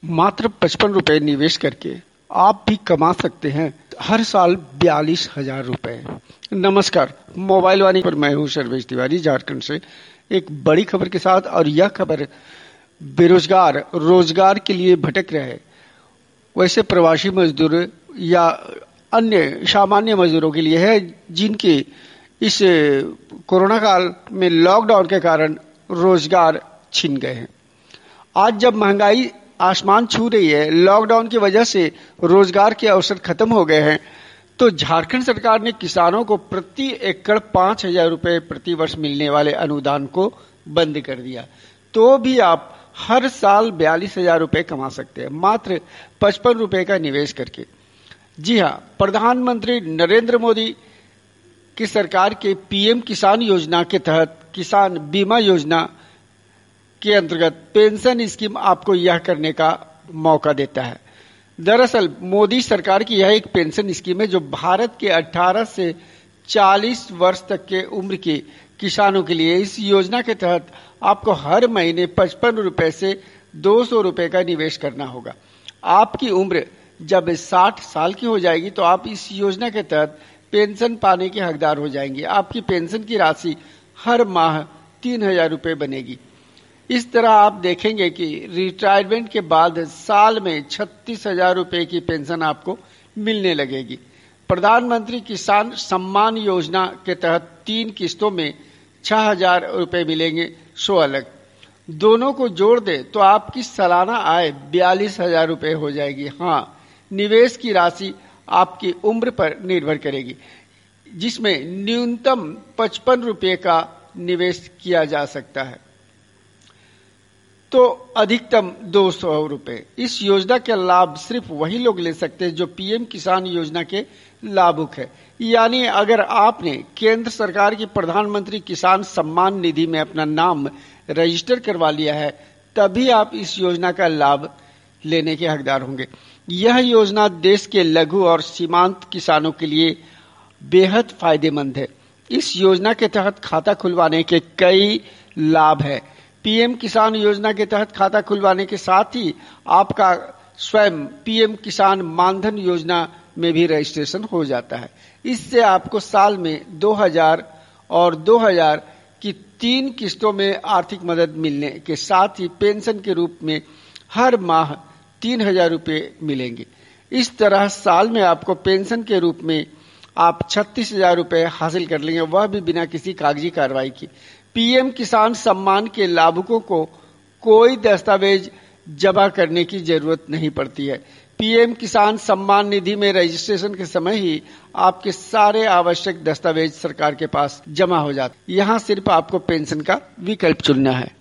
मात्र 55 रुपए निवेश करके आप भी कमा सकते हैं हर साल 42,000 रुपए। नमस्कार, मोबाइल वाणी पर मैं हूं सर्वेश तिवारी झारखंड से एक बड़ी खबर के साथ। और यह खबर बेरोजगार रोजगार के लिए भटक रहे वैसे प्रवासी मजदूर या अन्य सामान्य मजदूरों के लिए है, जिनके इस कोरोना काल में लॉकडाउन के कारण रोजगार छिन गए हैं। आज जब महंगाई आसमान छू रही है, लॉकडाउन की वजह से रोजगार के अवसर खत्म हो गए हैं, तो झारखंड सरकार ने किसानों को प्रति एकड़ 5,000 रुपए प्रति वर्ष मिलने वाले अनुदान को बंद कर दिया। तो भी आप हर साल 42,000 रुपए कमा सकते हैं मात्र 55 रुपए का निवेश करके। जी हां, प्रधानमंत्री नरेंद्र मोदी की सरकार के पीएम किसान योजना के तहत किसान बीमा योजना के अंतर्गत पेंशन स्कीम आपको यह करने का मौका देता है। दरअसल मोदी सरकार की यह एक पेंशन स्कीम है जो भारत के 18 से 40 वर्ष तक के उम्र के किसानों के लिए। इस योजना के तहत आपको हर महीने 55 रुपए से 200 रुपए का निवेश करना होगा। आपकी उम्र जब 60 साल की हो जाएगी तो आप इस योजना के तहत पेंशन पाने के हकदार हो जाएंगे। आपकी पेंशन की राशि हर माह 3,000 रुपए बनेगी। इस तरह आप देखेंगे कि रिटायरमेंट के बाद साल में 36,000 रुपए की पेंशन आपको मिलने लगेगी। प्रधानमंत्री किसान सम्मान योजना के तहत 3 किस्तों में 6,000 रुपए मिलेंगे, सो अलग। दोनों को जोड़ दे तो आपकी सालाना आय 42,000 रुपए हो जाएगी। हाँ, निवेश की राशि आपकी उम्र पर निर्भर करेगी, जिसमें न्यूनतम 55 रुपए का निवेश किया जा सकता है तो अधिकतम 200 रुपए। इस योजना के लाभ सिर्फ वही लोग ले सकते हैं जो पीएम किसान योजना के लाभुक है। यानी अगर आपने केंद्र सरकार की प्रधानमंत्री किसान सम्मान निधि में अपना नाम रजिस्टर करवा लिया है, तभी आप इस योजना का लाभ लेने के हकदार होंगे। यह योजना देश के लघु और सीमांत किसानों के लिए बेहद फायदेमंद है। इस योजना के तहत खाता खुलवाने के कई लाभ है। पीएम किसान योजना के तहत खाता खुलवाने के साथ ही आपका स्वयं पीएम किसान मानधन योजना में भी रजिस्ट्रेशन हो जाता है। इससे आपको साल में 2,000 और 2,000 की 3 किस्तों में आर्थिक मदद मिलने के साथ ही पेंशन के रूप में हर माह 3,000 रुपए मिलेंगे। इस तरह साल में आपको पेंशन के रूप में आप 36,000 रुपए हासिल कर लेंगे, वह भी बिना किसी कागजी कार्रवाई की। पीएम किसान सम्मान के लाभुकों को कोई दस्तावेज जमा करने की जरूरत नहीं पड़ती है। पीएम किसान सम्मान निधि में रजिस्ट्रेशन के समय ही आपके सारे आवश्यक दस्तावेज सरकार के पास जमा हो जाते हैं। यहाँ सिर्फ आपको पेंशन का विकल्प चुनना है।